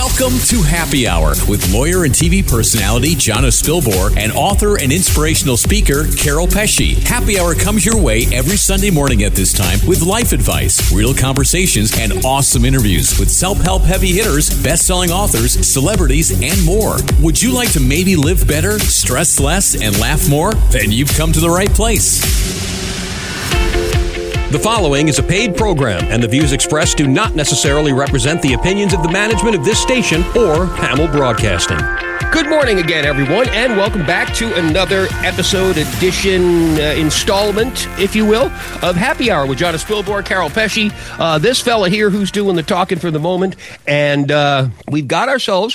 Welcome to Happy Hour with lawyer and TV personality Jonna Spilbor and author and inspirational speaker Carol Pesci. Happy Hour comes your way every Sunday morning at this time with life advice, real conversations, and awesome interviews with self-help heavy hitters, best-selling authors, celebrities, and more. Would you like to maybe live better, stress less, and laugh more? Then you've come to the right place. The following is a paid program, and the views expressed do not necessarily represent the opinions of the management of this station or Hamill Broadcasting. Good morning again, everyone, and welcome back to another episode, edition, installment, if you will, of Happy Hour with Jonna Spilbor, Carol Pesci, this fella here who's doing the talking for the moment, and we've got ourselves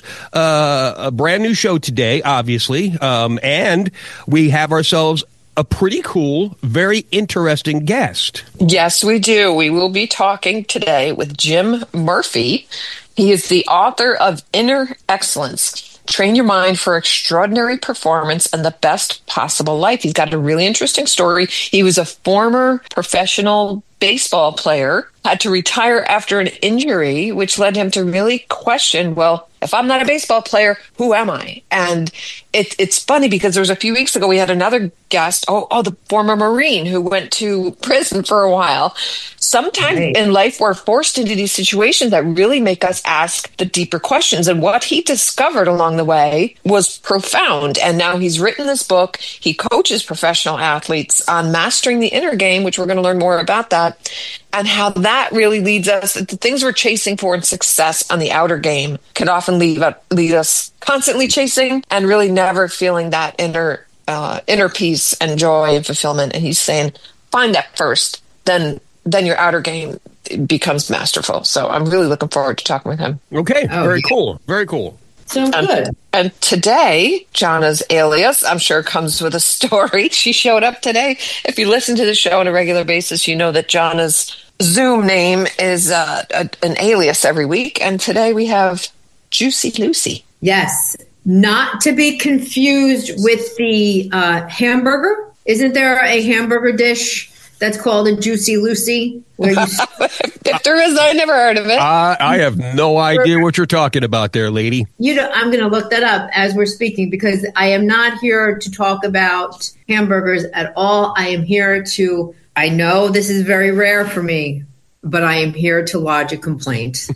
a brand new show today, obviously, and we have ourselves a pretty cool, very interesting guest. Yes, we do. We will be talking today with Jim Murphy. He is the author of Inner Excellence: Train Your Mind for Extraordinary Performance and the Best Possible Life. He's got a really interesting story. He was a former professional baseball player, had to retire after an injury, which led him to really question, well, if I'm not a baseball player, who am I? And it's funny because there was a few weeks ago, we had another guest, the former Marine who went to prison for a while. Sometimes in life, we're forced into these situations that really make us ask the deeper questions. And what he discovered along the way was profound. And now he's written this book. He coaches professional athletes on mastering the inner game, which we're going to learn more about that, and how that really leads us, the things we're chasing for in success on the outer game can often lead us constantly chasing and really never feeling that inner peace and joy and fulfillment. And he's saying, find that first, then your outer game becomes masterful. So I'm really looking forward to talking with him. Okay, very cool. Very cool. So good. And today, Jonna's alias, I'm sure, comes with a story. She showed up today. If you listen to the show on a regular basis, you know that Jonna's Zoom name is an alias every week. And today we have Juicy Lucy. Yes. Not to be confused with the hamburger. Isn't there a hamburger dish that's called a Juicy Lucy? Where you if there is, I never heard of it. I have no idea what you're talking about there, lady. I'm going to look that up as we're speaking, because I am not here to talk about hamburgers at all. I am here to, I know this is very rare for me, but I am here to lodge a complaint.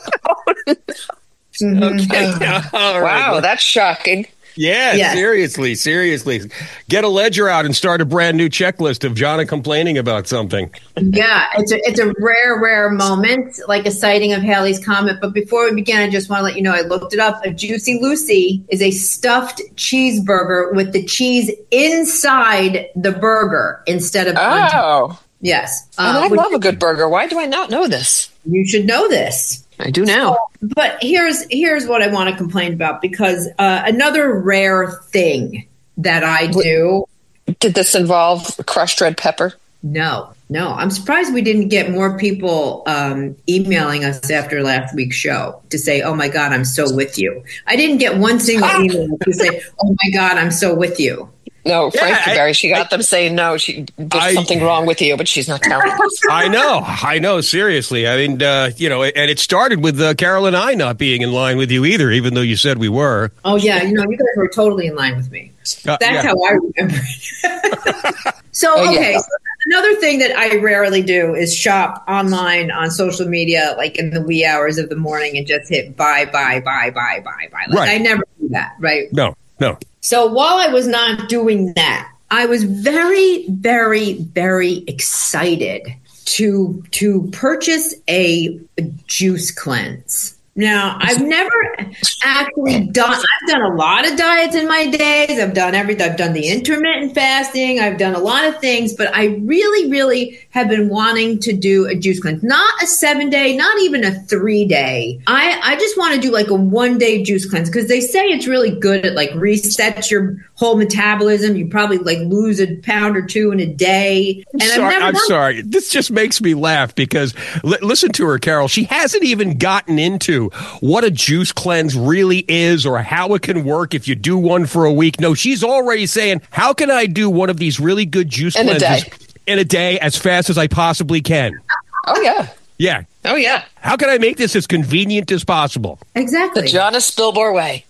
Okay. All right. Wow, that's shocking. Yeah, Yes. Seriously. Get a ledger out and start a brand new checklist of Jonna complaining about something. Yeah, it's a rare moment, like a sighting of Halley's Comet. But before we begin, I just want to let you know, I looked it up. A Juicy Lucy is a stuffed cheeseburger with the cheese inside the burger instead of on top. Yes. And I love a good burger. Why do I not know this? You should know this. I do now. But here's what I want to complain about, because another rare thing that I do. Did this involve crushed red pepper? No. I'm surprised we didn't get more people emailing us after last week's show to say, oh, my God, I'm so with you. I didn't get one single email to say, oh, my God, I'm so with you. No, Frank Barry, she got them saying no, there's something wrong with you, but she's not telling us. I know, seriously. I mean, and it started with Carol and I not being in line with you either, even though you said we were. Oh, yeah, you guys were totally in line with me. That's how I remember it. So another thing that I rarely do is shop online on social media, like in the wee hours of the morning, and just hit buy. Like, I never do that, right? No. So while I was not doing that, I was very, very, very excited to purchase a juice cleanse. Now, I've never actually I've done a lot of diets in my days. I've done the intermittent fasting. I've done a lot of things, but I really, really have been wanting to do a juice cleanse. Not a 7-day, not even a 3-day. I just want to do like a 1-day juice cleanse, because they say it's really good. It like resets your whole metabolism. You probably like lose a pound or two in a day. And I'm sorry. This just makes me laugh because listen to her, Carol. She hasn't even gotten into what a juice cleanse really is or how it can work if you do one for a week. No, she's already saying, how can I do one of these really good juice cleanses in a day as fast as I possibly can? Oh, yeah. Yeah. Oh, yeah. How can I make this as convenient as possible? Exactly. The Jonna Spilbor way.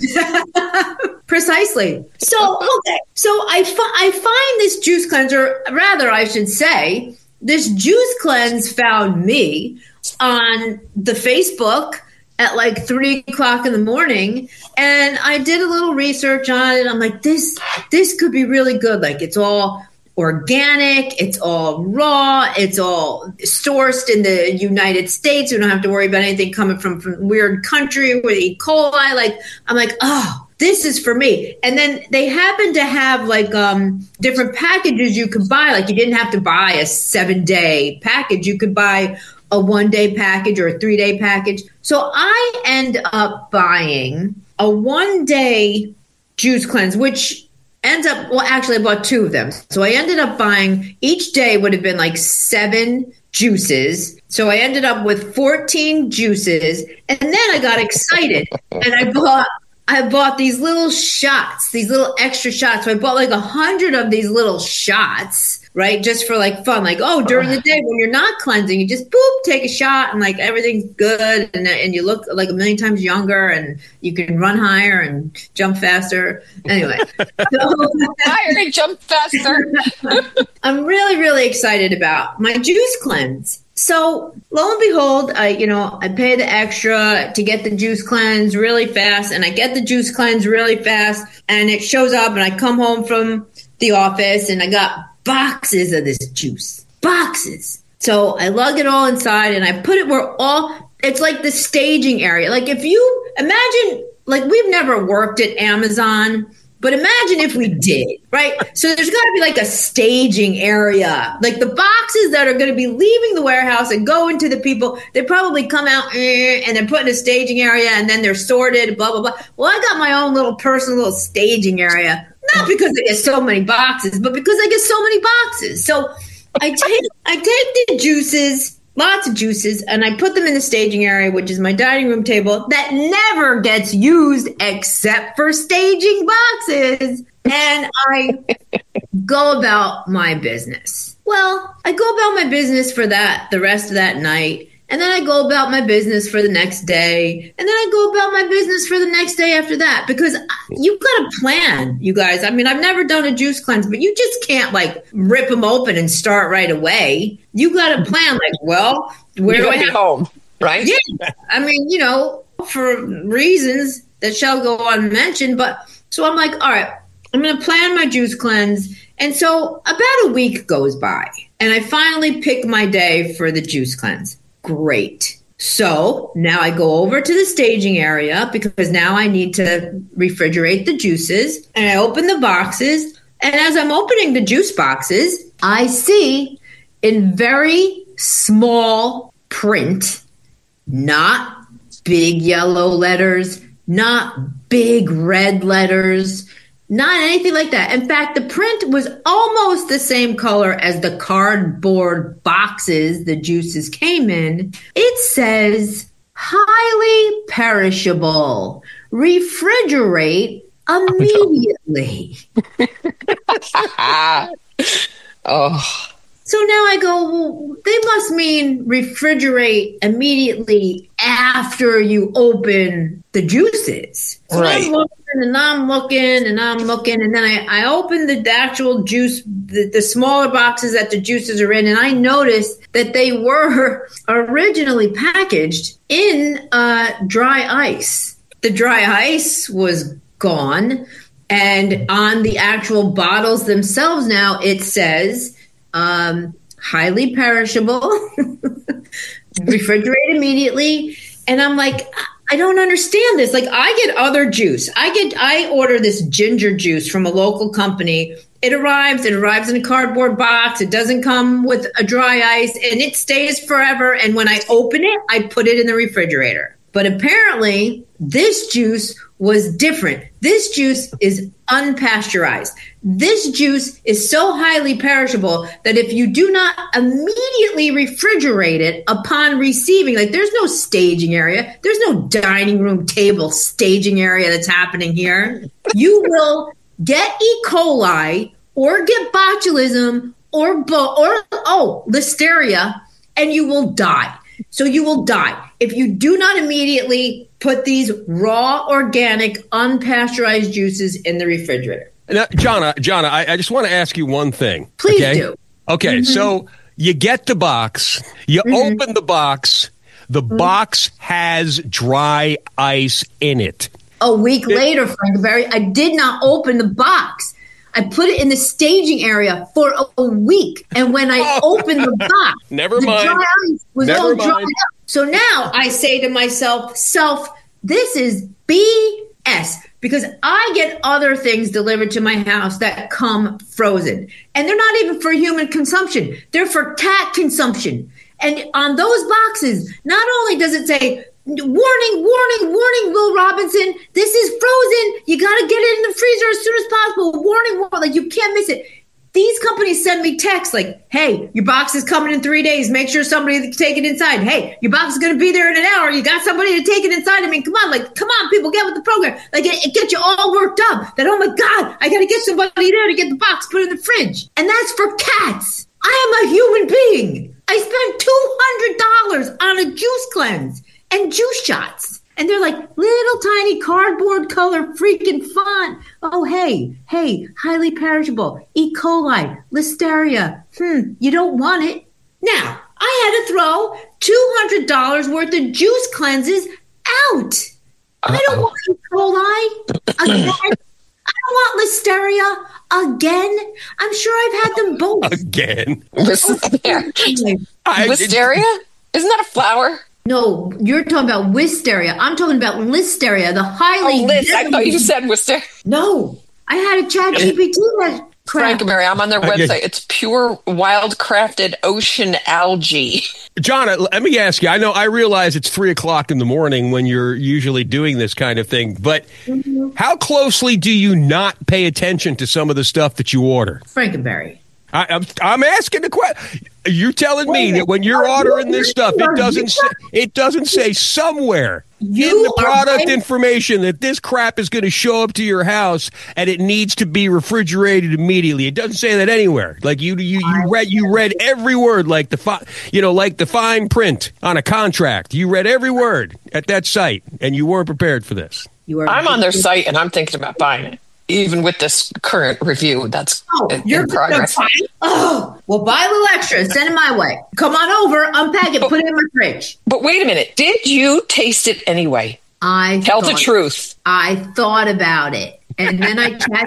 Precisely. So, okay. So I find this juice cleanser, rather, I should say, this juice cleanse found me on the Facebook at like 3 o'clock in the morning. And I did a little research on it. I'm like, this could be really good. Like, it's all organic, it's all raw, it's all sourced in the United States. We don't have to worry about anything coming from weird country with E. coli. Like, I'm like, oh, this is for me. And then they happen to have like different packages you could buy. Like, you didn't have to buy a 7-day package. You could buy a 1-day package or a 3-day package. So I end up buying a 1-day juice cleanse, which ends up, well, actually I bought 2 of them. So I ended up buying, each day would have been like 7 juices. So I ended up with 14 juices. And then I got excited and I bought these little shots, these little extra shots. So I bought like 100 of these little shots, right? Just for like fun. Like, oh, during the day when you're not cleansing, you just boop, take a shot and like everything's good. And you look like 1,000,000 times younger and you can run higher and jump faster. Anyway. Higher and jump faster. I'm really, really excited about my juice cleanse. So lo and behold, I pay the extra to get the juice cleanse really fast, and I get the juice cleanse really fast, and it shows up, and I come home from the office, and I got boxes of this juice. Boxes. So I lug it all inside, and I put it it's like the staging area. Like, if you imagine, like, we've never worked at Amazon, but imagine if we did, right? So there's got to be like a staging area. Like, the boxes that are going to be leaving the warehouse and going to the people, they probably come out and they're put in a staging area and then they're sorted, blah, blah, blah. Well, I got my own little personal little staging area, not because I get so many boxes, but because I get so many boxes. So I take the juices, lots of juices, and I put them in the staging area, which is my dining room table that never gets used except for staging boxes. And I go about my business. Well, I go about my business for the rest of that night. And then I go about my business for the next day. And then I go about my business for the next day after that. Because you've got to plan, you guys. I mean, I've never done a juice cleanse, but you just can't like rip them open and start right away. You got to plan like, well, where do I have home, right? Yeah. I mean, for reasons that shall go unmentioned. But so I'm like, all right, I'm going to plan my juice cleanse. And so about a week goes by and I finally pick my day for the juice cleanse. Great. So now I go over to the staging area because now I need to refrigerate the juices, and I open the boxes. And as I'm opening the juice boxes, I see in very small print, not big yellow letters, not big red letters, not anything like that. In fact, the print was almost the same color as the cardboard boxes the juices came in. It says, highly perishable. Refrigerate immediately. Oh. So now I go, well, they must mean refrigerate immediately after you open the juices. So right. I'm looking, and then I open the actual juice, the smaller boxes that the juices are in, and I noticed that they were originally packaged in dry ice. The dry ice was gone, and on the actual bottles themselves now it says highly perishable, refrigerate immediately. And I'm like, I don't understand this. Like, I get other juice. I order this ginger juice from a local company. It arrives in a cardboard box. It doesn't come with a dry ice, and it stays forever. And when I open it, I put it in the refrigerator. But apparently this juice was different. This juice is unpasteurized. This juice is so highly perishable that if you do not immediately refrigerate it upon receiving, like, there's no staging area, there's no dining room table staging area that's happening here. You will get E. coli or get botulism or listeria, and you will die. So you will die if you do not immediately put these raw, organic, unpasteurized juices in the refrigerator. Now, Jonna, I just want to ask you one thing. Please do. Okay, so you get the box, you open the box, the box has dry ice in it. A week later, Frankenberry, I did not open the box. I put it in the staging area for a week. And when I opened the box, the dry ice was all dried up. So now I say to myself, this is BS. Because I get other things delivered to my house that come frozen. And they're not even for human consumption. They're for cat consumption. And on those boxes, not only does it say, warning, Will Robinson, this is frozen. You got to get it in the freezer as soon as possible. Warning, like you can't miss it. These companies send me texts like, hey, your box is coming in 3 days. Make sure somebody can take it inside. Hey, your box is going to be there in an hour. You got somebody to take it inside. I mean, come on, people, get with the program. Like, it gets you all worked up that, oh my God, I got to get somebody there to get the box put in the fridge. And that's for cats. I am a human being. I spent $200 on a juice cleanse and juice shots. And they're like little tiny cardboard color freaking font. Oh, hey, highly perishable, E. coli, listeria. You don't want it. Now, I had to throw $200 worth of juice cleanses out. I don't want E. coli again. I don't want listeria again. I'm sure I've had them both. Again. Listeria? Isn't that a flower? No, you're talking about wisteria. I'm talking about listeria, the highly... I thought you said wisteria. No, I had a chat GPT that crap. Frankenberry, I'm on their website. It's pure wild-crafted ocean algae. Jonna, let me ask you. I realize it's 3:00 in the morning when you're usually doing this kind of thing, but how closely do you not pay attention to some of the stuff that you order? Frankenberry. I'm asking the question. You're telling me that when you're ordering this stuff, it doesn't say somewhere in the product information that this crap is going to show up to your house and it needs to be refrigerated immediately. It doesn't say that anywhere. Like you read every word, like the fine print on a contract. You read every word at that site, and you weren't prepared for this. I'm on their site and I'm thinking about buying it. Even with this current review, that's in progress. Well, buy a little extra. Send it my way. Come on over, unpack it, put it in my fridge. But wait a minute. Did you taste it anyway? Tell the truth. I thought about it. And then I chat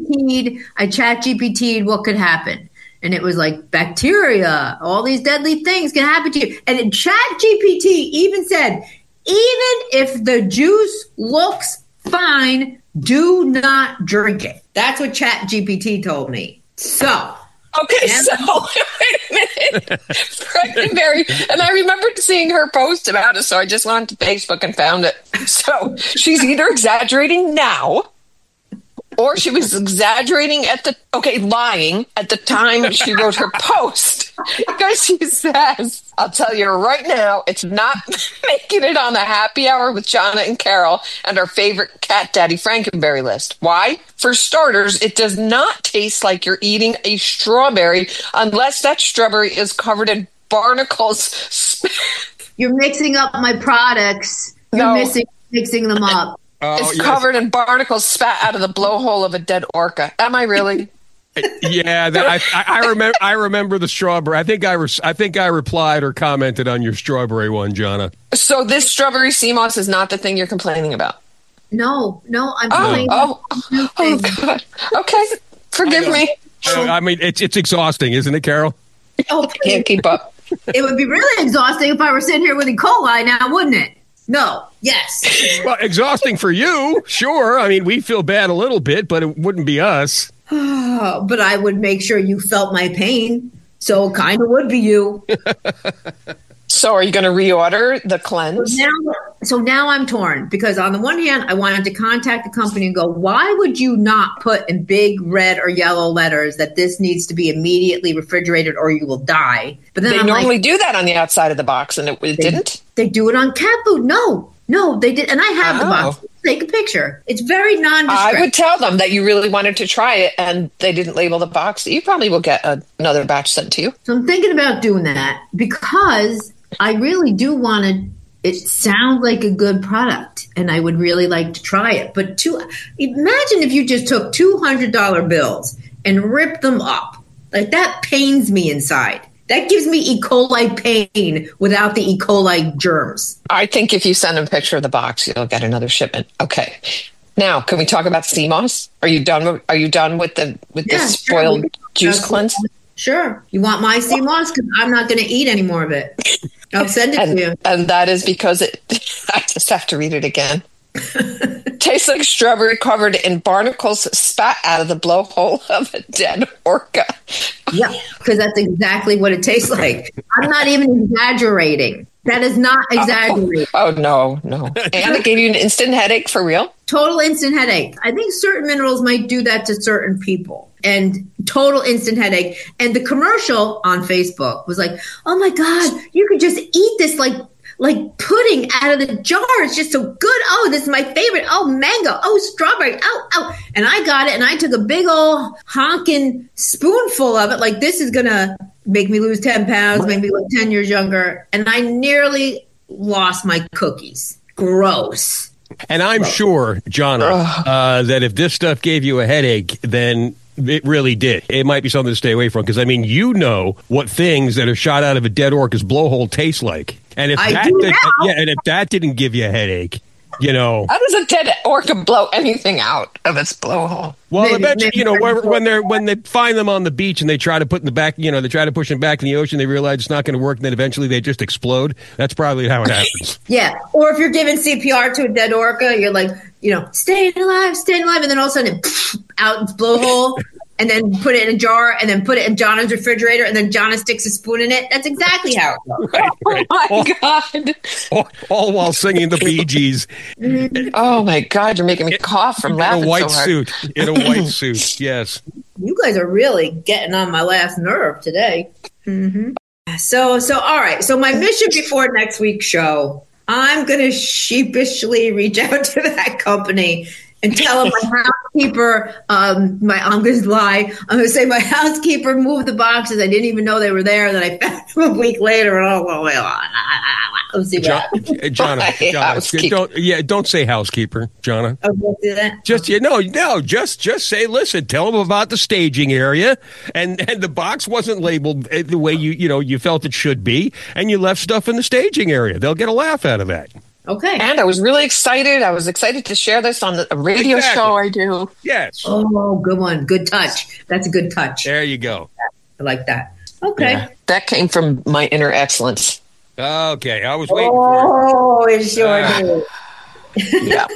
GPT'd what could happen. And it was like bacteria, all these deadly things can happen to you. And chat GPT even said, even if the juice looks fine, do not drink it. That's what Chat GPT told me. So. Okay, so wait a minute. Frankenberry, and I remembered seeing her post about it, so I just went to Facebook and found it. So she's either exaggerating now, or she was exaggerating lying at the time she wrote her post. Because she says, I'll tell you right now, it's not making it on the Happy Hour with Jonna and Carol and our favorite Cat Daddy Frankenberry list. Why? For starters, it does not taste like you're eating a strawberry unless that strawberry is covered in barnacles. You're mixing up my products. You're mixing them up. It's covered in barnacles spat out of the blowhole of a dead orca. Am I really? Yeah, I remember the strawberry. I think I replied or commented on your strawberry one, Jonna. So this strawberry sea moss is not the thing you're complaining about? No, I'm complaining. Oh, God. Okay, forgive me. I mean, it's exhausting, isn't it, Carol? I can't keep up. It would be really exhausting if I were sitting here with E. coli now, wouldn't it? No. Yes. Well, exhausting for you, sure. I mean, we feel bad a little bit, but it wouldn't be us. But I would make sure you felt my pain. So it kind of would be you. So are you going to reorder the cleanse? So now I'm torn because on the one hand, I wanted to contact the company and go, why would you not put in big red or yellow letters that this needs to be immediately refrigerated or you will die? But then they normally do that on the outside of the box, and it didn't? They do it on cat food. No, they did. And I have the box. Take a picture. It's very nondescript. I would tell them that you really wanted to try it and they didn't label the box. You probably will get another batch sent to you. So I'm thinking about doing that because I really do want to. It sounds like a good product, and I would really like to try it. But imagine if you just took $200 bills and ripped them up. Like, that pains me inside. That gives me E. coli pain without the E. coli germs. I think if you send a picture of the box, you'll get another shipment. Okay. Now, can we talk about sea moss? Are you done? Are you done with the spoiled juice cleanse? Sure. You want my sea moss? Because I'm not going to eat any more of it. I'll send it to you. And that is because I just have to read it again. Tastes like strawberry covered in barnacles spat out of the blowhole of a dead orca. Yeah, because that's exactly what it tastes like. I'm not even exaggerating. That is not exaggerating. Oh, no. And it gave you an instant headache for real? Total instant headache. I think certain minerals might do that to certain people. And total instant headache. And the commercial on Facebook was like, oh my God, you could just eat this like pudding out of the jar. It's just so good. Oh, this is my favorite. Oh, mango. Oh, strawberry. Oh. And I got it, and I took a big old honking spoonful of it. Like, this is going to make me lose 10 pounds, make me look 10 years younger. And I nearly lost my cookies. Gross. And I'm sure, Jonna, that if this stuff gave you a headache, then it really did. It might be something to stay away from, because, I mean, you know what things that are shot out of a dead orca's blowhole taste like. And if that didn't give you a headache, you know. How does a dead orca blow anything out of its blowhole? Well, eventually, you know, when they find them on the beach and they try to put in the back, you know, they try to push them back in the ocean, they realize it's not going to work, and then eventually they just explode. That's probably how it happens. Yeah. Or if you're giving CPR to a dead orca, you're like, you know, staying alive, and then all of a sudden, out its blowhole. And then put it in a jar, and then put it in Jonna's refrigerator, and then Jonna sticks a spoon in it. That's exactly how it goes. Right. Oh, my God. All while singing the Bee Gees. Oh, my God. You're making me cough from laughing in a white so hard. suit. In a white suit, yes. You guys are really getting on my last nerve today. Mm-hmm. So, all right. So my mission before next week's show, I'm going to sheepishly reach out to that company and tell them my housekeeper, I'm going to lie. I'm going to say my housekeeper moved the boxes. I didn't even know they were there. Then I found them a week later. And let's see that. Jonna, don't say housekeeper, Jonna. Oh, don't do that. Just say, listen, tell them about the staging area, and the box wasn't labeled the way you felt it should be, and you left stuff in the staging area. They'll get a laugh out of that. Okay. And I was really excited. I was excited to share this on a radio show I do. Yes. Oh, good one. Good touch. That's a good touch. There you go. I like that. Okay. Yeah, that came from my inner excellence. Okay. I was waiting for it. Oh, it sure did. Yeah.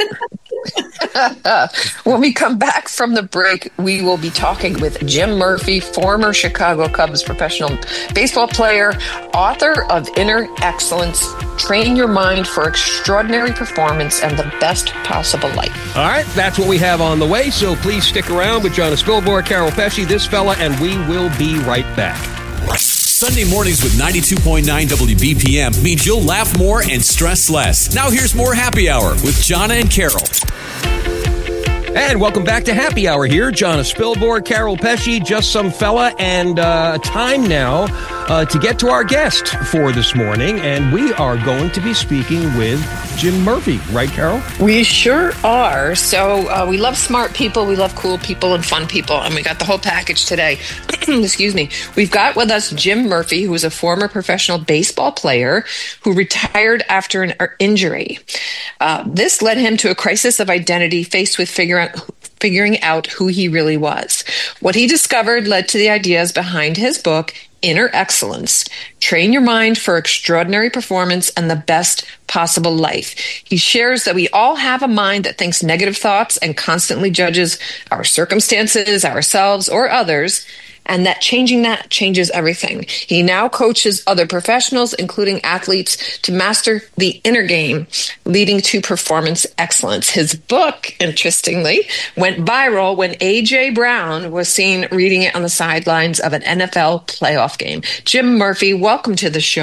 When we come back from the break, we will be talking with Jim Murphy, former Chicago Cubs professional baseball player, author of Inner Excellence, Train Your Mind for Extraordinary Performance and the Best Possible Life. All right, that's what we have on the way, so please stick around with Jonna Spilborg, Carol Pesci, this fella, and we will be right back. Sunday mornings with 92.9 WBPM means you'll laugh more and stress less. Now here's more Happy Hour with Jonna and Carol. And welcome back to Happy Hour here. Jonna Spilborg, Carol Pesci, just some fella, and time now to get to our guest for this morning. And we are going to be speaking with Jim Murphy, right, Carol? We sure are. So we love smart people, we love cool people and fun people, and we got the whole package today. Excuse me. We've got with us Jim Murphy, who is a former professional baseball player who retired after an injury. This led him to a crisis of identity, faced with figuring out who he really was. What he discovered led to the ideas behind his book, Inner Excellence, Train Your Mind for Extraordinary Performance and the Best Possible Life. He shares that we all have a mind that thinks negative thoughts and constantly judges our circumstances, ourselves, or others, and that changes everything. He now coaches other professionals, including athletes, to master the inner game, leading to performance excellence. His book, interestingly, went viral when A.J. Brown was seen reading it on the sidelines of an NFL playoff game. Jim Murphy, welcome to the show.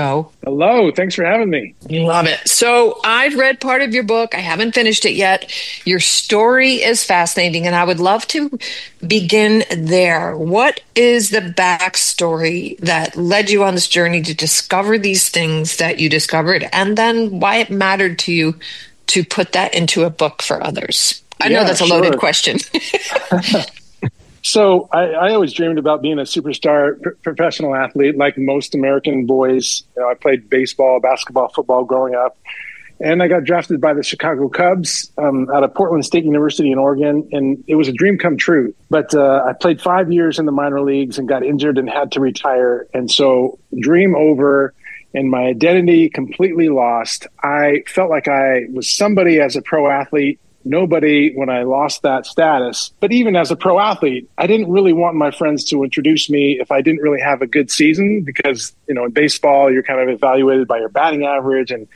Hello. Thanks for having me. Love it. So I've read part of your book. I haven't finished it yet. Your story is fascinating, and I would love to begin there. What is the backstory that led you on this journey to discover these things that you discovered, and then why it mattered to you to put that into a book for others? I know that's a loaded question. So I always dreamed about being a superstar professional athlete, like most American boys. I played baseball, basketball, football growing up, and I got drafted by the Chicago Cubs out of Portland State University in Oregon, and it was a dream come true. But I played 5 years in the minor leagues and got injured and had to retire, and so dream over. And my identity completely lost. I felt like I was somebody as a pro athlete, nobody when I lost that status. But even as a pro athlete, I didn't really want my friends to introduce me if I didn't really have a good season, because, in baseball, you're kind of evaluated by your batting average. And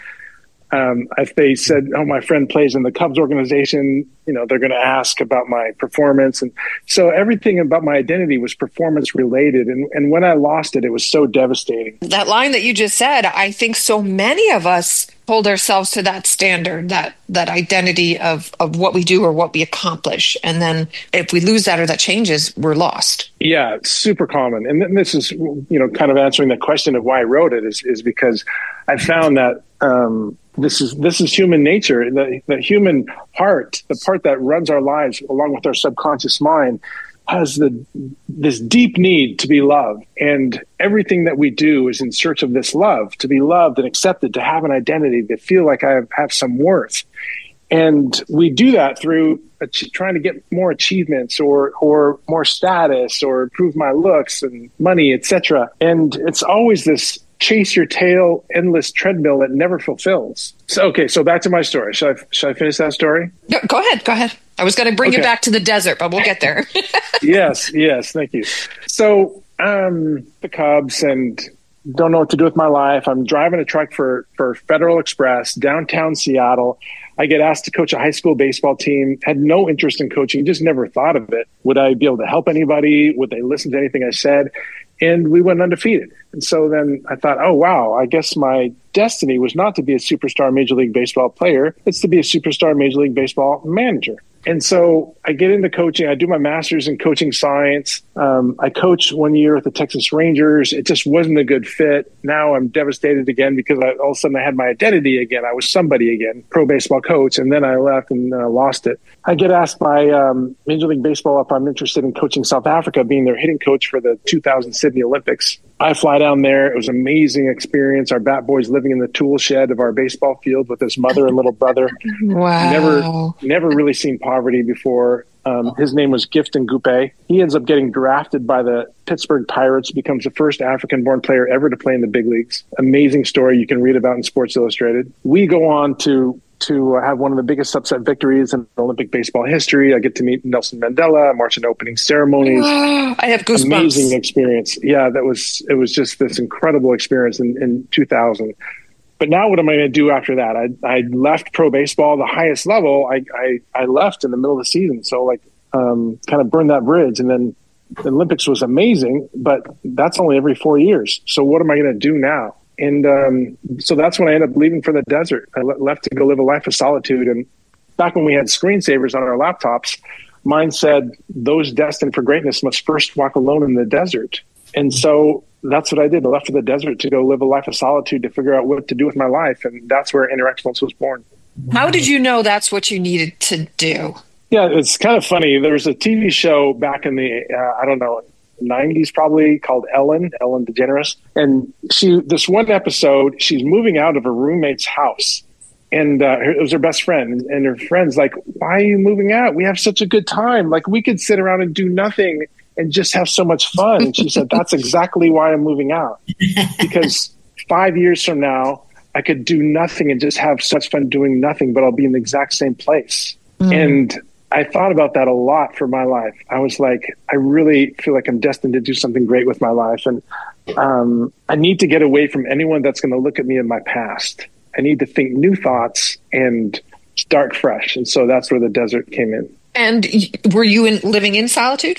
if they said, oh, my friend plays in the Cubs organization, they're going to ask about my performance. And so everything about my identity was performance related. And when I lost it, it was so devastating. That line that you just said, I think so many of us hold ourselves to that standard, that identity of what we do or what we accomplish. And then if we lose that or that changes, we're lost. Yeah, super common. And then this is, kind of answering the question of why I wrote it is because I found that this is human nature. The human heart, the part that runs our lives along with our subconscious mind, has this deep need to be loved. And everything that we do is in search of this love, to be loved and accepted, to have an identity, to feel like I have some worth. And we do that through trying to get more achievements or more status or improve my looks and money, etc. And it's always this chase your tail, endless treadmill that never fulfills. So back to my story. Should I finish that story? No, go ahead. I was going to bring you back to the desert, but we'll get there. Yes, thank you. So the Cubs, and don't know what to do with my life. I'm driving a truck for Federal Express, downtown Seattle. I get asked to coach a high school baseball team, had no interest in coaching, just never thought of it. Would I be able to help anybody? Would they listen to anything I said? And we went undefeated. And so then I thought, oh, wow, I guess my destiny was not to be a superstar Major League Baseball player. It's to be a superstar Major League Baseball manager. And so I get into coaching. I do my master's in coaching science. I coached 1 year with the Texas Rangers. It just wasn't a good fit. Now I'm devastated again because all of a sudden I had my identity again. I was somebody again, pro baseball coach. And then I left and lost it. I get asked by Major League Baseball if I'm interested in coaching South Africa, being their hitting coach for the 2000 Sydney Olympics. I fly down there. It was an amazing experience. Our bat boy's living in the tool shed of our baseball field with his mother and little brother. Wow. Never really seen poverty before. His name was Gifton Gupe. He ends up getting drafted by the Pittsburgh Pirates, becomes the first African-born player ever to play in the big leagues. Amazing story you can read about in Sports Illustrated. We go on to have one of the biggest upset victories in Olympic baseball history. I get to meet Nelson Mandela, march in opening ceremonies. I have goosebumps. Amazing experience. Yeah, it was just this incredible experience in 2000. But now what am I going to do after that? I left pro baseball, the highest level. I left in the middle of the season. So kind of burned that bridge. And then the Olympics was amazing, but that's only every 4 years. So what am I going to do now? And so that's when I ended up leaving for the desert. I left to go live a life of solitude. And back when we had screensavers on our laptops, mine said, those destined for greatness must first walk alone in the desert. And so that's what I did. I left for the desert to go live a life of solitude to figure out what to do with my life. And that's where Inner Excellence was born. How did you know that's what you needed to do? Yeah, it's kind of funny. There was a TV show back in the, 90s probably, called Ellen DeGeneres. And this one episode, she's moving out of her roommate's house. And it was her best friend. And her friend's like, why are you moving out? We have such a good time. Like, we could sit around and do nothing and just have so much fun. And she said, that's exactly why I'm moving out. Because 5 years from now, I could do nothing and just have such fun doing nothing, but I'll be in the exact same place. And I thought about that a lot for my life. I was like, I really feel like I'm destined to do something great with my life. And I need to get away from anyone that's going to look at me in my past. I need to think new thoughts and start fresh. And so that's where the desert came in. And were you living in solitude?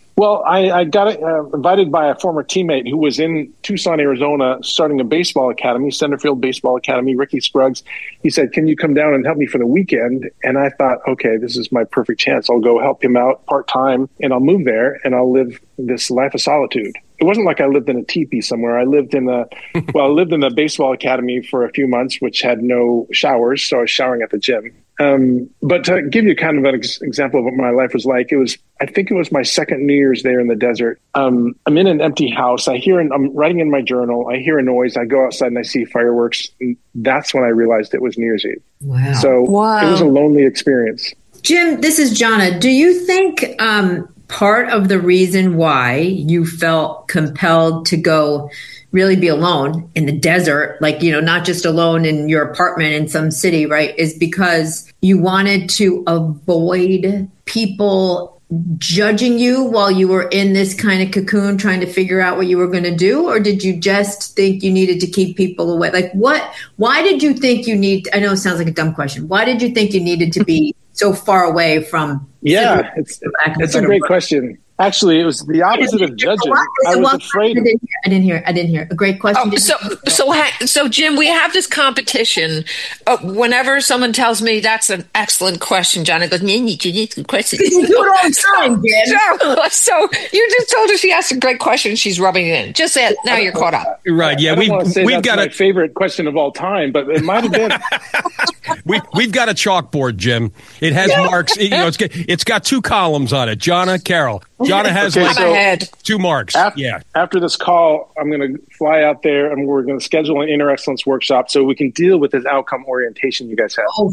Well, I got invited by a former teammate who was in Tucson, Arizona, starting a baseball academy, Centerfield Baseball Academy, Ricky Scruggs. He said, can you come down and help me for the weekend? And I thought, okay, this is my perfect chance. I'll go help him out part-time, and I'll move there, and I'll live this life of solitude. It wasn't like I lived in a teepee somewhere. I lived in the baseball academy for a few months, which had no showers, so I was showering at the gym. But to give you kind of an example of what my life was like, I think it was my second New Year's there in the desert. I'm in an empty house. I'm writing in my journal. I hear a noise. I go outside and I see fireworks. And that's when I realized it was New Year's Eve. Wow. So It was a lonely experience. Jim, this is Jonna. Do you think part of the reason why you felt compelled to go really be alone in the desert, like, not just alone in your apartment in some city, right, is because you wanted to avoid people judging you while you were in this kind of cocoon trying to figure out what you were going to do? Or did you just think you needed to keep people away? Like, why did you think I know it sounds like a dumb question. Why did you think you needed to be so far away from? Yeah, it's a great question. Actually, it was the opposite of judging. I was afraid. I didn't hear. A great question. So Jim, we have this competition. Whenever someone tells me that's an excellent question, John, I go, good question. You do it all the time, Jim. So you just told her she asked a great question. She's rubbing it in. Just say it. Now you're caught up. Right. Yeah. We've got my favorite question of all time, but it might have been. We've got a chalkboard, Jim. It has marks. It's got 2 columns on it. Jonna, Carol. Jonna has so 2 marks. After this call, I'm going to fly out there and we're going to schedule an Inner Excellence workshop so we can deal with this outcome orientation you guys have. Oh,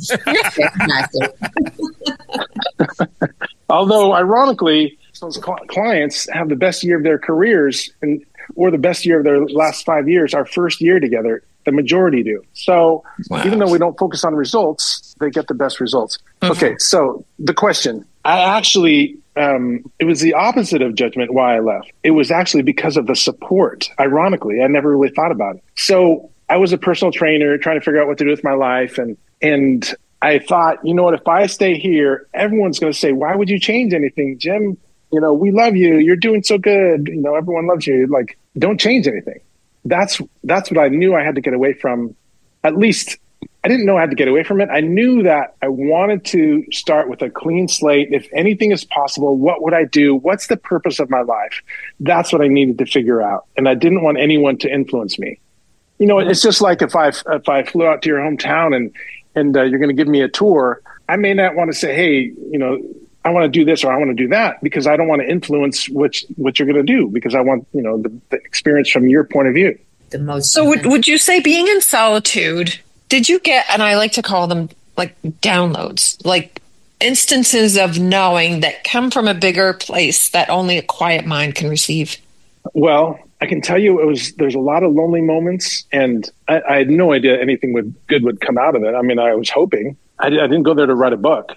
Although, ironically, those clients have the best year of their careers or the best year of their last 5 years, our first year together. The majority do. So even though we don't focus on results, they get the best results. Okay, so the question, I actually, it was the opposite of judgment why I left. It was actually because of the support. Ironically, I never really thought about it. So I was a personal trainer trying to figure out what to do with my life. And I thought, you know what, if I stay here, everyone's going to say, why would you change anything, Jim? We love you. You're doing so good. Everyone loves you. Like, don't change anything. That's what I knew I had to get away from. At least I didn't know I had to get away from it. I knew that I wanted to start with a clean slate. If anything is possible, what would I do? What's the purpose of my life? That's what I needed to figure out. And I didn't want anyone to influence me. It's just like if I flew out to your hometown and you're going to give me a tour, I may not want to say, hey, I want to do this or I want to do that, because I don't want to influence what you're going to do, because I want, the experience from your point of view. So would you say, being in solitude, did you get, and I like to call them like downloads, like instances of knowing that come from a bigger place that only a quiet mind can receive? Well, I can tell you there's a lot of lonely moments, and I had no idea anything good would come out of it. I mean, I was hoping. I didn't go there to write a book.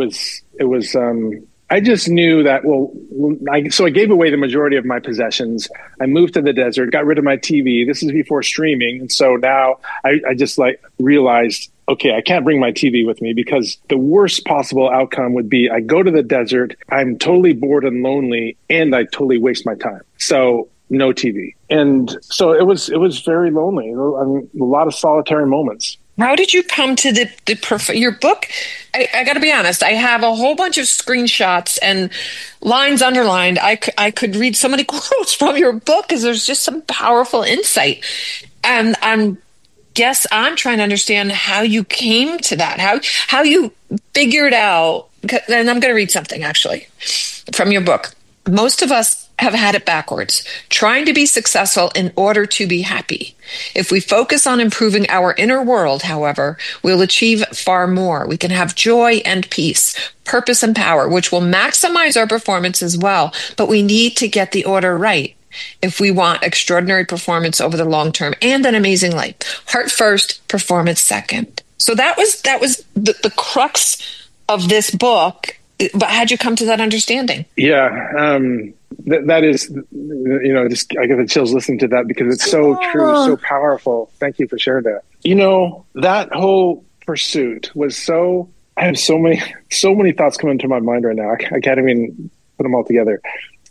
I just knew that, so I gave away the majority of my possessions. I moved to the desert, got rid of my TV. This is before streaming. And so now I just realized, okay, I can't bring my TV with me, because the worst possible outcome would be I go to the desert, I'm totally bored and lonely, and I totally waste my time. So no TV. And so it was very lonely. A lot of solitary moments. How did you come to your book? I got to be honest. I have a whole bunch of screenshots and lines underlined. I could read so many quotes from your book because there's just some powerful insight. And I'm trying to understand how you came to that, how you figured out. And I'm going to read something actually from your book. Most of us have had it backwards, trying to be successful in order to be happy. If we focus on improving our inner world, however, we'll achieve far more. We can have joy and peace, purpose and power, which will maximize our performance as well. But we need to get the order right if we want extraordinary performance over the long term and an amazing life. Heart first, performance second. So that was the crux of this book. But how'd you come to that understanding? Yeah, that is, just I get the chills listening to that, because it's so true, so powerful. Thank you for sharing that. That whole pursuit was I have so many thoughts coming into my mind right now. I can't even put them all together.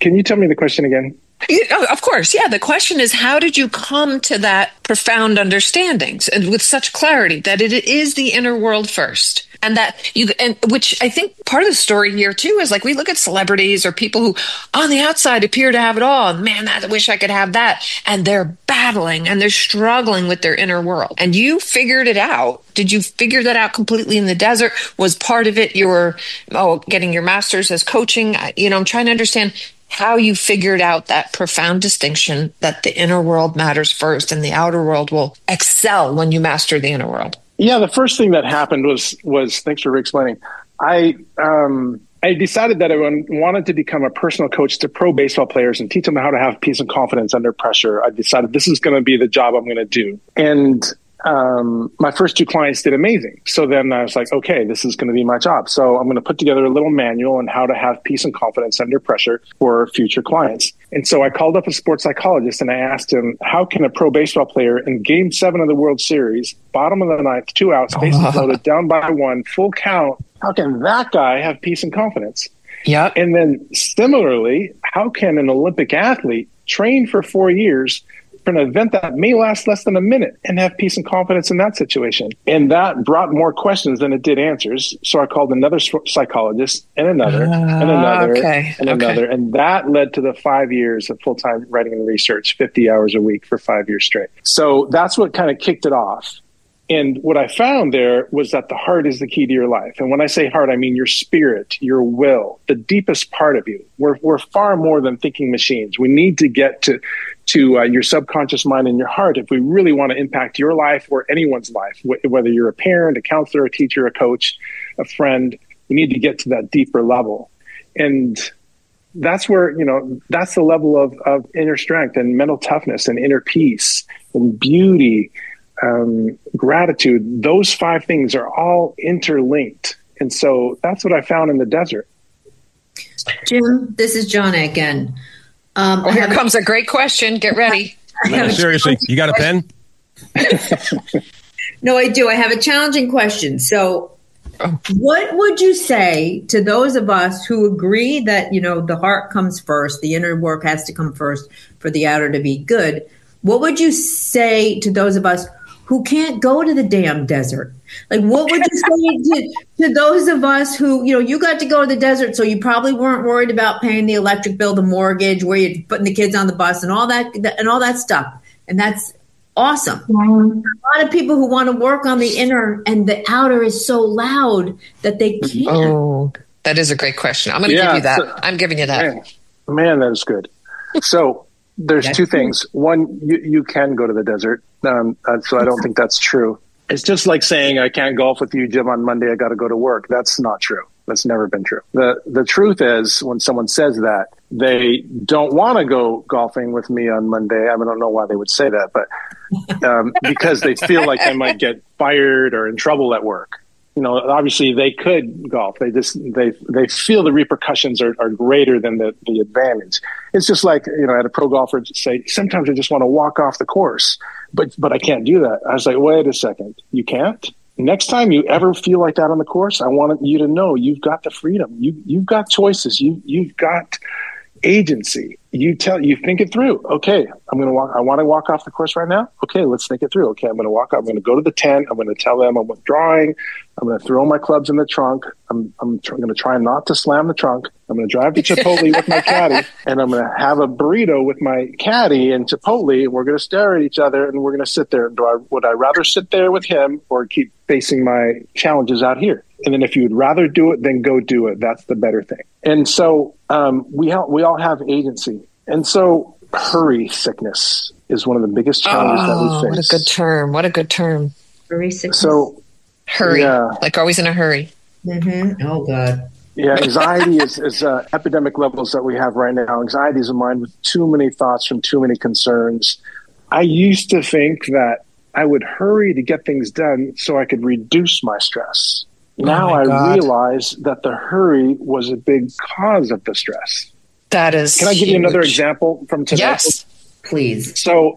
Can you tell me the question again? Of course. Yeah. The question is, how did you come to that profound understandings and with such clarity that it is the inner world first? And which I think part of the story here too is like we look at celebrities or people who on the outside appear to have it all. And man, I wish I could have that. And they're battling and they're struggling with their inner world. And you figured it out. Did you figure that out completely in the desert? Was part of it your getting your master's as coaching? I'm trying to understand how you figured out that profound distinction that the inner world matters first and the outer world will excel when you master the inner world. Yeah, the first thing that happened was thanks for explaining. I decided that I wanted to become a personal coach to pro baseball players and teach them how to have peace and confidence under pressure. I decided this is going to be the job I'm going to do. And my first 2 clients did amazing. So then I was like, okay, this is going to be my job. So I'm going to put together a little manual on how to have peace and confidence under pressure for future clients. And so I called up a sports psychologist and I asked him, how can a pro baseball player in Game 7 of the World Series, bottom of the ninth, 2 outs, bases loaded, down by 1, full count, how can that guy have peace and confidence? Yeah. And then similarly, how can an Olympic athlete train for 4 years for an event that may last less than a minute and have peace and confidence in that situation? And that brought more questions than it did answers. So I called another psychologist and another and another and another. And that led to the 5 years of full-time writing and research, 50 hours a week for 5 years straight. So that's what kind of kicked it off. And what I found there was that the heart is the key to your life. And when I say heart, I mean your spirit, your will, the deepest part of you. We're far more than thinking machines. We need to get to your subconscious mind and your heart if we really want to impact your life or anyone's life, whether you're a parent, a counselor, a teacher, a coach, a friend. We need to get to that deeper level. And that's where, that's the level of inner strength and mental toughness and inner peace and beauty, gratitude. Those 5 things are all interlinked. And so that's what I found in the desert. Jim, this is Jonna again. Here comes a great question. Get ready. Seriously, you got a pen? No, I do. I have a challenging question. So what would you say to those of us who agree that, the heart comes first, the inner work has to come first for the outer to be good? What would you say to those of us who can't go to the damn desert? Like, what would you say to those of us who, you got to go to the desert, so you probably weren't worried about paying the electric bill, the mortgage, where you're putting the kids on the bus and all that stuff. And that's awesome. A lot of people who want to work on the inner and the outer is so loud that they can't. Oh, that is a great question. I'm going to give you that. I'm giving you that. Man, that is good. So there's 2 things. One, you can go to the desert. So I don't think that's true. It's just like saying I can't golf with you, Jim, on Monday. I got to go to work. That's not true. That's never been true. The truth is, when someone says that, they don't want to go golfing with me on Monday. I don't know why they would say that, but because they feel like they might get fired or in trouble at work. Obviously they could golf. They feel the repercussions are greater than the advantage. It's just like, I had a pro golfer say, sometimes I just want to walk off the course, but I can't do that. I was like, wait a second, you can't? Next time you ever feel like that on the course, I want you to know you've got the freedom. You've got choices. You've got agency. You think it through. Okay, I want to walk off the course right now. Okay, let's think it through. Okay, I'm going to walk up. I'm going to go to the tent. I'm going to tell them I'm withdrawing. I'm going to throw my clubs in the trunk. I'm going to try not to slam the trunk. I'm going to drive to Chipotle with my caddy, and I'm going to have a burrito with my caddy in Chipotle, and we're going to stare at each other, and we're going to sit there. Would I rather sit there with him or keep facing my challenges out here? And then if you would rather do it, then go do it. That's the better thing. And so we all have agency. And so hurry sickness is one of the biggest challenges that we face. What a good term. Hurry sickness. So hurry, like always in a hurry. Mm-hmm. Oh, God. Yeah, anxiety is epidemic levels that we have right now. Anxiety is a mind with too many thoughts from too many concerns. I used to think that I would hurry to get things done so I could reduce my stress. Now I realize that the hurry was a big cause of the stress. That is Can I give you another example from today? Yes, please. So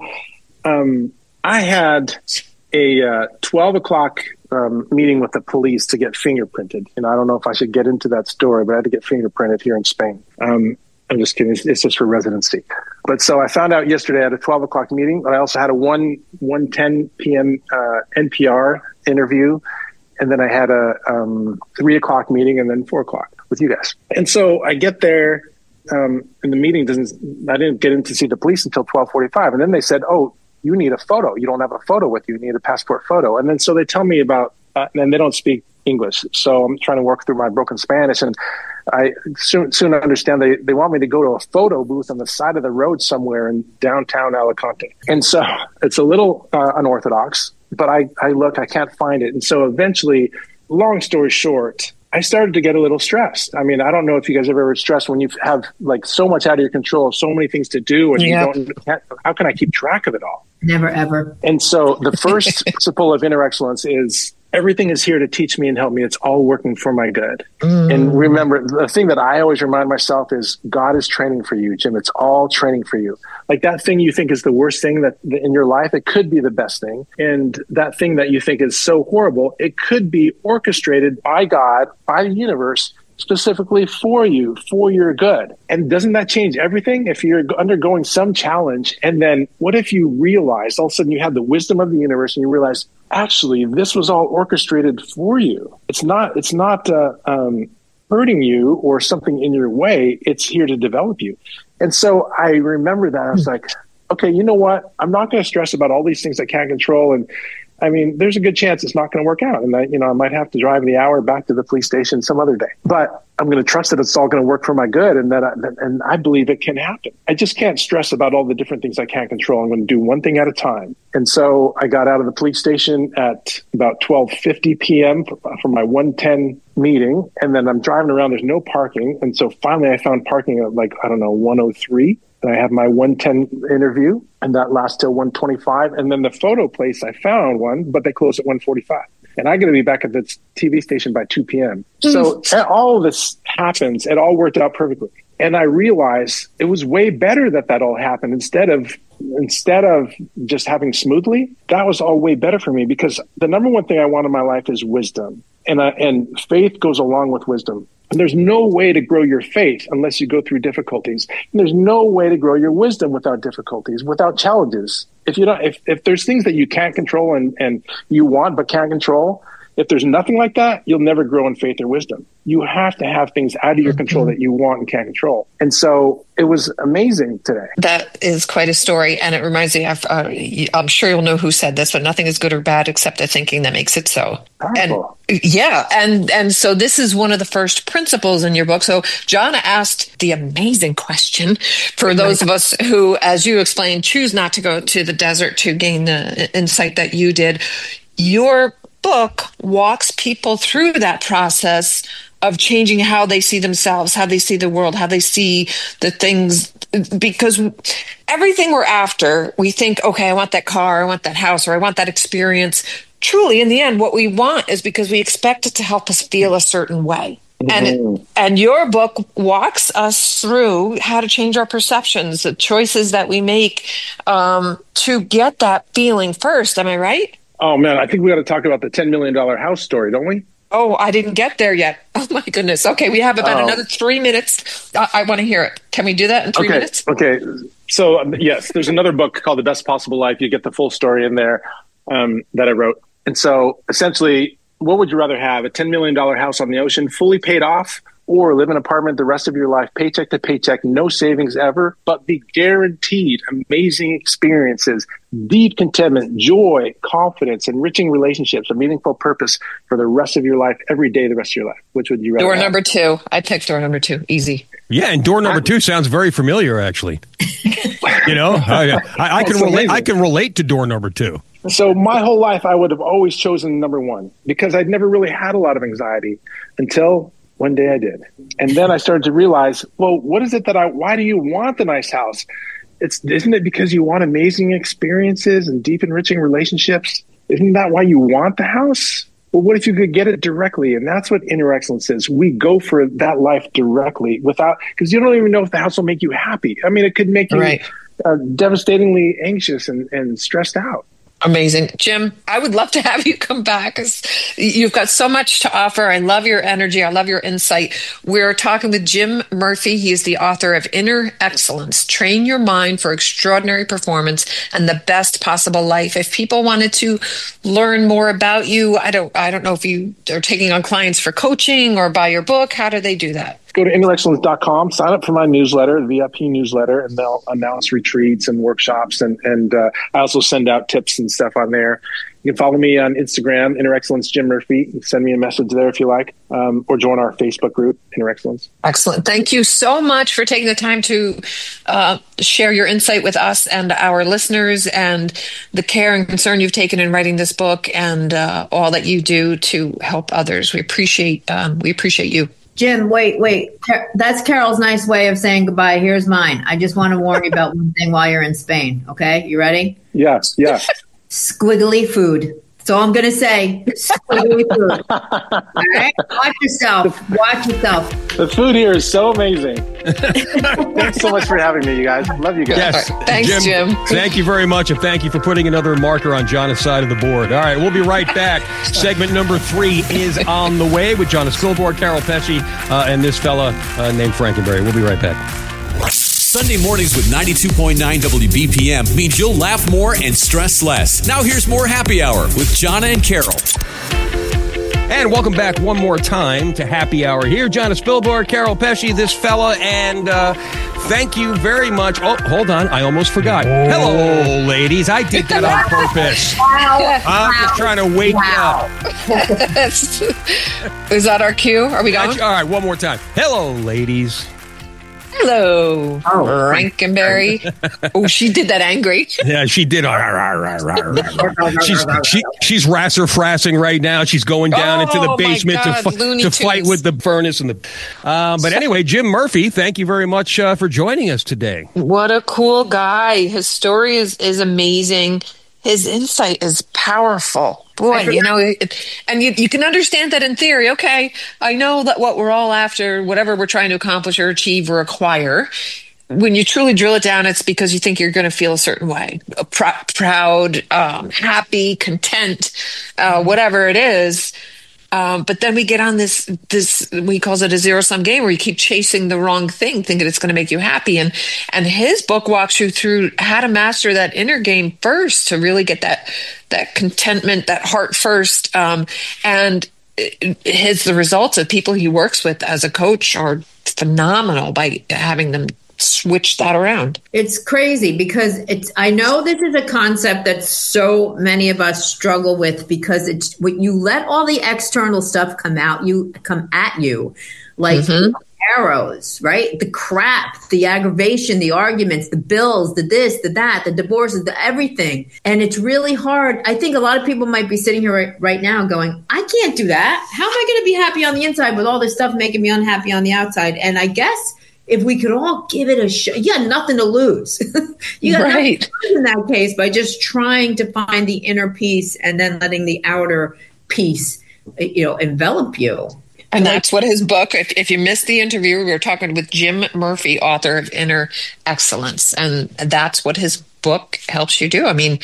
I had a 12 o'clock meeting with the police to get fingerprinted. And I don't know if I should get into that story, but I had to get fingerprinted here in Spain. And I'm just kidding. It's just for residency. But so I found out yesterday at a 12 o'clock meeting. I also had a 1:10 p.m. NPR interview. And then I had a 3 o'clock meeting and then 4 o'clock with you guys. And so I get there and the meeting I didn't get in to see the police until 12:45. And then they said, oh, you need a photo. You don't have a photo with you. You need a passport photo. And then so they tell me about, and they don't speak English. So I'm trying to work through my broken Spanish. And I soon understand they want me to go to a photo booth on the side of the road somewhere in downtown Alicante. And so it's a little unorthodox, but I look, I can't find it. And so eventually, long story short, I started to get a little stressed. I mean, I don't know if you guys ever stressed when you have like so much out of your control, so many things to do, and how can I keep track of it all? Never, ever. And so the first principle of Inner Excellence is everything is here to teach me and help me. It's all working for my good. And remember, the thing that I always remind myself is God is training for you, Jim. It's all training for you. Like that thing you think is the worst thing that in your life, it could be the best thing. And that thing that you think is so horrible, it could be orchestrated by God, by the universe, specifically for you, for your good. And doesn't that change everything? If you're undergoing some challenge, and then what if you realize all of a sudden you have the wisdom of the universe and you realize, actually, this was all orchestrated for you. It's not hurting you or something in your way. It's here to develop you. And so I remember that I was like, okay, you know what? I'm not going to stress about all these things I can't control. And I mean, there's a good chance it's not going to work out. And I might have to drive the hour back to the police station some other day, but I'm going to trust that it's all going to work for my good. And I believe it can happen. I just can't stress about all the different things I can't control. I'm going to do one thing at a time. And so I got out of the police station at about 12:50 p.m. for my 1:10 meeting. And then I'm driving around. There's no parking. And so finally I found parking at 103. And I have my 1:10 interview, and that lasts till 1:25. And then the photo place, I found one, but they close at 1:45. And I got to be back at the TV station by 2 p.m. So all of this happens. It all worked out perfectly. And I realized it was way better that all happened instead of just having smoothly. That was all way better for me, because the number one thing I want in my life is wisdom. And faith goes along with wisdom. And there's no way to grow your faith unless you go through difficulties. And there's no way to grow your wisdom without difficulties, without challenges. If there's things that you can't control and you want but can't control, if there's nothing like that, you'll never grow in faith or wisdom. You have to have things out of your control that you want and can't control. And so it was amazing today. That is quite a story. And it reminds me of, I'm sure you'll know who said this, but nothing is good or bad except the thinking that makes it so. Powerful. And so this is one of the first principles in your book. So John asked the amazing question for those of us who, as you explained, choose not to go to the desert to gain the insight that you did. Your book walks people through that process of changing how they see themselves, how they see the world, how they see the things, because everything we're after, we think, okay, I want that car, I want that house, or I want that experience. Truly, in the end, what we want is because we expect it to help us feel a certain way. And your book walks us through how to change our perceptions, the choices that we make to get that feeling first. Am I right? Oh, man, I think we got to talk about the $10 million house story, don't we? Oh, I didn't get there yet. Oh, my goodness. Okay, we have about another 3 minutes. I want to hear it. Can we do that in 3 minutes? Okay. So, yes, there's another book called The Best Possible Life. You get the full story in there that I wrote. And so, essentially, what would you rather have? A $10 million house on the ocean, fully paid off, or live in an apartment the rest of your life, paycheck to paycheck, no savings ever, but be guaranteed amazing experiences, deep contentment, joy, confidence, enriching relationships, a meaningful purpose for the rest of your life, every day, the rest of your life? Which would you rather Door have? number 2. I picked door number 2. Easy. Yeah, and door number 2 sounds very familiar, actually. I can relate. I can relate to door number 2. So my whole life, I would have always chosen number 1 because I'd never really had a lot of anxiety until one day I did. And then I started to realize, well, what is it why do you want the nice house? Isn't it because you want amazing experiences and deep enriching relationships? Isn't that why you want the house? Well, what if you could get it directly? And that's what Inner Excellence is. We go for that life directly because you don't even know if the house will make you happy. I mean, it could make you devastatingly anxious and stressed out. Amazing. Jim, I would love to have you come back because you've got so much to offer. I love your energy. I love your insight. We're talking with Jim Murphy. He is the author of Inner Excellence, Train Your Mind for Extraordinary Performance and the Best Possible Life. If people wanted to learn more about you, I don't know if you are taking on clients for coaching or buy your book. How do they do that? Go to innerexcellence.com, sign up for my newsletter, the VIP newsletter, and they'll announce retreats and workshops. And I also send out tips and stuff on there. You can follow me on Instagram, Inner Excellence Jim Murphy. Send me a message there if you like, or join our Facebook group, Inner Excellence. Excellent. Thank you so much for taking the time to share your insight with us and our listeners, and the care and concern you've taken in writing this book, and all that you do to help others. We appreciate you. Jim, wait. That's Carol's nice way of saying goodbye. Here's mine. I just want to warn you about one thing while you're in Spain. Okay? You ready? Yes. Squiggly food. That's all I'm going to say. Squiggly food. All right? Watch yourself. The food here is so amazing. Thanks so much for having me, you guys. Love you guys. Yes. Right. Thanks, Jim. Thank you very much, and thank you for putting another marker on Jonas' side of the board. All right, we'll be right back. Segment number 3 is on the way with Jonas Spilborg, Carol Pesci, and this fella named Frankenberry. We'll be right back. Sunday mornings with 92.9 WBPM means you'll laugh more and stress less. Now here's more Happy Hour with Jonna and Carol. And welcome back one more time to Happy Hour here. Jonas Spilborg, Carol Pesci, this fella, and thank you very much. Oh, hold on. I almost forgot. Whoa. Hello, ladies. I did that on purpose. I'm just trying to wake you up. Is that our cue? Are we going? All right, one more time. Hello, ladies. Hello, Frankenberry. Oh, she did that angry. Yeah, she did. She's rasser-frassing right now. She's going down into the basement to fight with the furnace and the. But anyway, Jim Murphy, thank you very much for joining us today. What a cool guy! His story is amazing. His insight is powerful. Boy, and you can understand that in theory. Okay, I know that what we're all after, whatever we're trying to accomplish or achieve or acquire, when you truly drill it down, it's because you think you're going to feel a certain way, proud, happy, content, whatever it is. But then we get on this we calls it a zero-sum game where you keep chasing the wrong thing, thinking it's going to make you happy. And his book walks you through how to master that inner game first to really get that contentment, that heart first. And the results of people he works with as a coach are phenomenal by having them switch that around. It's crazy because I know this is a concept that so many of us struggle with, because it's when you let all the external stuff come at you like arrows, right? The crap, the aggravation, the arguments, the bills, the this, the that, the divorces, the everything. And it's really hard. I think a lot of people might be sitting here right now going, I can't do that. How am I going to be happy on the inside with all this stuff making me unhappy on the outside? And I guess if we could all give it a shot, you got nothing to lose. You got nothing to lose in that case by just trying to find the inner peace and then letting the outer peace, envelop you. And that's what his book, if you missed the interview, we were talking with Jim Murphy, author of Inner Excellence. And that's what his book helps you do. I mean,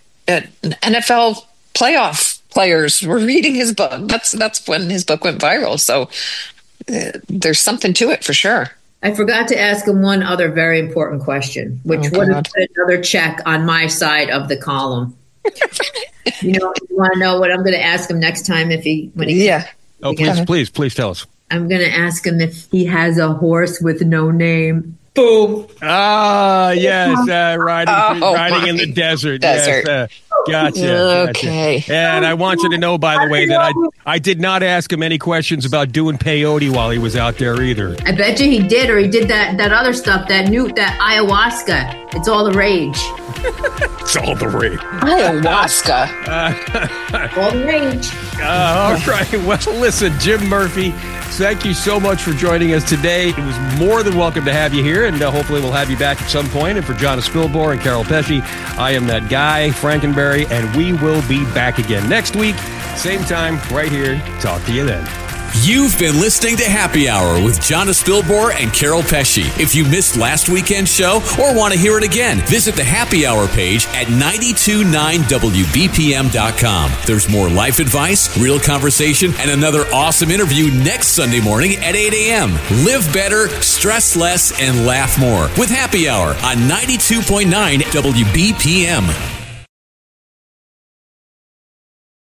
NFL playoff players were reading his book. That's when his book went viral. So there's something to it for sure. I forgot to ask him one other very important question, which would have put another check on my side of the column. You want to know what I'm going to ask him next time Oh, please tell us. I'm going to ask him if he has a horse with no name. Boom. Yes, riding in the desert. Yes, gotcha. Okay. And I want you to know, by the way, that I did not ask him any questions about doing peyote while he was out there either. I bet you he did, or he did that other stuff, that ayahuasca. It's all the rage. It's all the rage. Ayahuasca. All the rage. All right. Well, listen, Jim Murphy, thank you so much for joining us today. It was more than welcome to have you here, and hopefully we'll have you back at some point. And for Jonas Spilborg and Carol Pesci, I am that guy, Frankenberry, and we will be back again next week, same time, right here. Talk to you then. You've been listening to Happy Hour with Jonas Spilbor and Carol Pesci. If you missed last weekend's show or want to hear it again, visit the Happy Hour page at 929wbpm.com. There's more life advice, real conversation, and another awesome interview next Sunday morning at 8 a.m. Live better, stress less, and laugh more with Happy Hour on 92.9 WBPM.